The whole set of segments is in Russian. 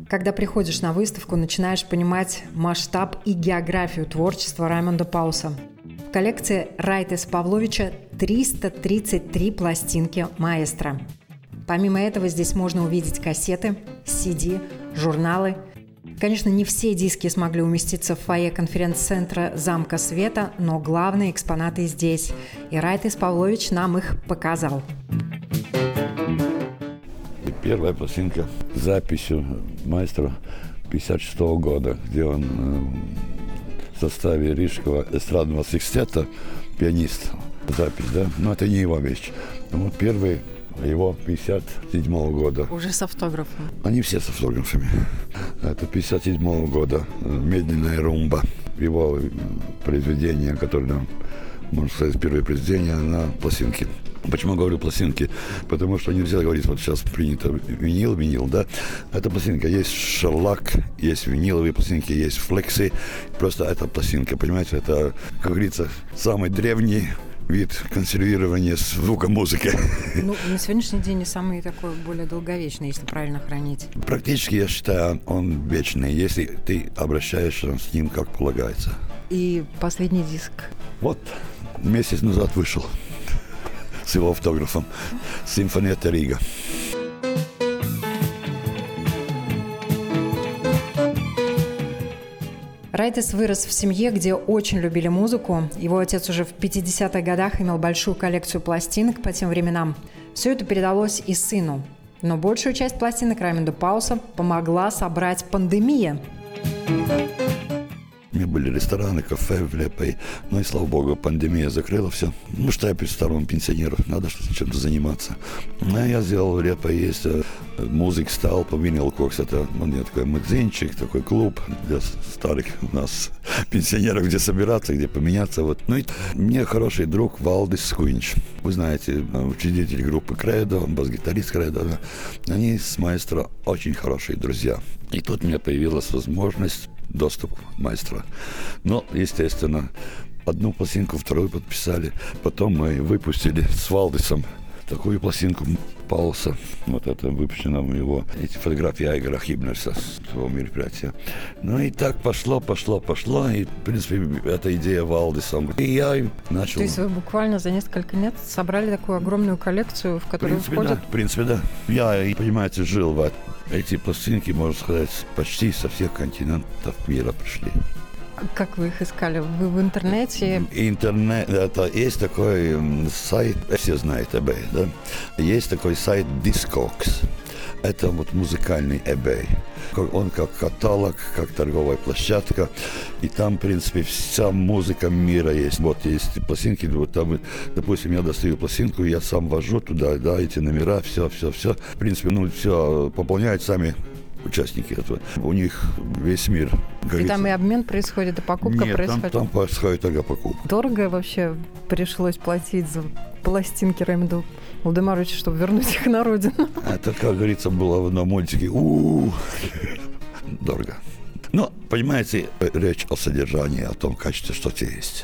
Когда приходишь на выставку, начинаешь понимать масштаб и географию творчества Раймонда Пауса. В коллекции Райтеса Павловича 333 пластинки маэстро. Помимо этого здесь можно увидеть кассеты, CD, журналы. Конечно, не все диски смогли уместиться в фойе конференц-центра «Замка Света», но главные экспонаты здесь. И Райтес Павлович нам их показал. Первая пластинка с записью маэстро 1956 года, где он в составе Рижского эстрадного секстета, пианист. Запись, да? Но это не его вещь. Вот первый его 1957 года. Уже с автографом. Они все с автографами. Это 1957 года. «Медленная румба». Его произведение, которое, можно сказать, первое произведение на пластинке. Почему говорю пластинки? Потому что нельзя говорить, вот сейчас принято винил, да? Это пластинка. Есть шерлак, есть виниловые пластинки, есть флексы. Просто это пластинка, понимаете? Это, как говорится, самый древний вид консервирования звука музыки. Ну, на сегодняшний день и самый такой более долговечный, если правильно хранить. Практически, я считаю, он вечный, если ты обращаешься с ним как полагается. И последний диск? Вот, месяц назад вышел с его автографом «Симфониetta Рига». Райтес вырос в семье, где очень любили музыку. Его отец уже в 50-х годах имел большую коллекцию пластинок по тем временам. Все это передалось и сыну. Но большую часть пластинок Раймонда Пауса помогла собрать пандемия. У меня были рестораны, кафе в Лепой. Ну и, слава богу, пандемия закрыла все. Ну, что я представляю пенсионеру, надо чем-то заниматься. Ну, я сделал в Лепой, есть музык стал по Vinyl Cox. Это такой магазинчик, такой клуб для старых у нас пенсионеров, где собираться, где поменяться. Вот. Ну и мне хороший друг Валдис Скуинч. Вы знаете, учредитель группы Кредо, бас-гитарист Кредо. Да? Они с маэстро очень хорошие друзья. И тут у меня появилась возможность доступ маэстро. Но, естественно, одну пластинку, вторую подписали. Потом мы выпустили с Валдисом такую пластинку Пауса. Вот это выпущено у него. Эти фотографии Айгора Хибнерса с того мероприятия. Ну и так пошло. И, в принципе, эта идея Валдиса. И я начал... То есть вы буквально за несколько лет собрали такую огромную коллекцию, в которую входят... Да, в принципе, да. Я, понимаете, жил в эти пластинки, можно сказать, почти со всех континентов мира пришли. Как вы их искали? Вы в интернете? Интернет, это есть такой сайт, все знают eBay, да? Есть такой сайт Discogs. Это вот музыкальный eBay. Он как каталог, как торговая площадка. И там, в принципе, вся музыка мира есть. Вот есть пластинки, вот там, допустим, я достаю пластинку, я сам вожу туда, да, эти номера, все. В принципе, все пополняют сами участники этого. У них весь мир. И там и обмен происходит, и покупка происходит? Нет, там происходит только покупка. Дорого вообще пришлось платить за пластинки Раймонда Владимировича, чтобы вернуть их на родину? Это, как говорится, было в одном мультике. Дорого. Но, понимаете, речь о содержании, о том качестве, что тебе есть.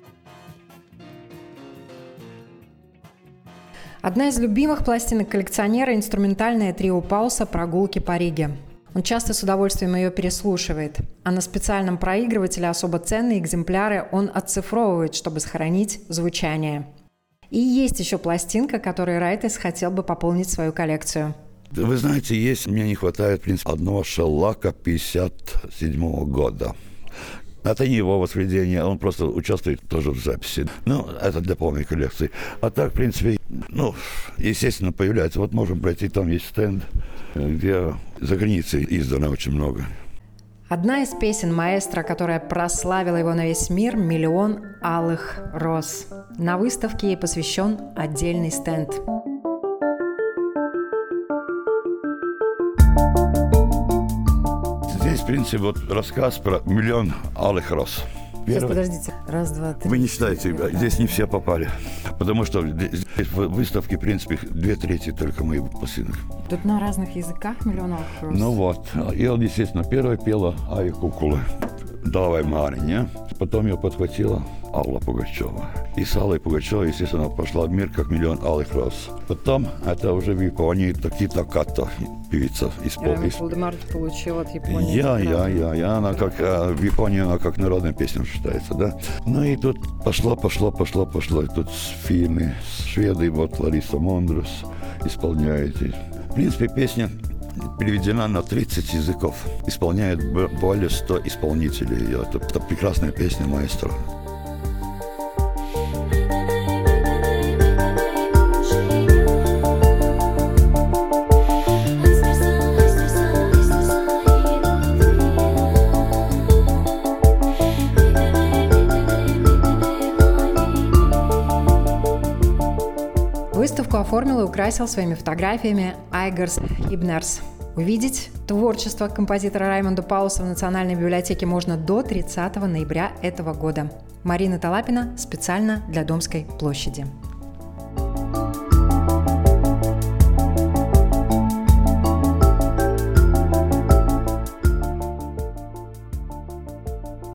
Одна из любимых пластинок коллекционера – инструментальное трио Пауса «Прогулки по Риге». Он часто с удовольствием ее переслушивает, а на специальном проигрывателе особо ценные экземпляры он отцифровывает, чтобы сохранить звучание. И есть еще пластинка, которой Райтес хотел бы пополнить свою коллекцию. Вы знаете, мне не хватает, в принципе, одного шеллака 1957 года. Это не его воспроизведение, он просто участвует тоже в записи. Ну, это для полной коллекции. А так, в принципе, естественно, появляется. Вот можем пройти, там есть стенд, где за границей издано очень много. Одна из песен маэстро, которая прославила его на весь мир, «Миллион алых роз». На выставке ей посвящен отдельный стенд. Здесь, в принципе, вот рассказ про «Миллион алых роз». Сейчас, подождите. Раз, два, три. Вы не считаете, здесь не все попали. Потому что здесь в выставке, в принципе, 2/3 только моих пластинок. Тут на разных языках «Миллион алых роз». Ну вот. И он, естественно, первая пела Ая Кукула. «Давай, Марине». Потом ее подхватила Алла Пугачева. И с Аллой Пугачевой, естественно, пошла в мир как «Миллион алых роз». Потом это уже в Японии Такита Като, певица. Валдемар получил от Японии. Я. Она как в Японии, она как народная песня считается, да. Ну и тут пошло. И тут фильмы, шведы, вот Лариса Мондрус исполняет. В принципе, песня переведена на 30 языков. Исполняет более 100 исполнителей. Это прекрасная песня маэстро. Выставку оформил и украсил своими фотографиями Айгарс Хибнерс. Увидеть творчество композитора Раймонда Пауса в Национальной библиотеке можно до 30 ноября этого года. Марина Талапина специально для Домской площади.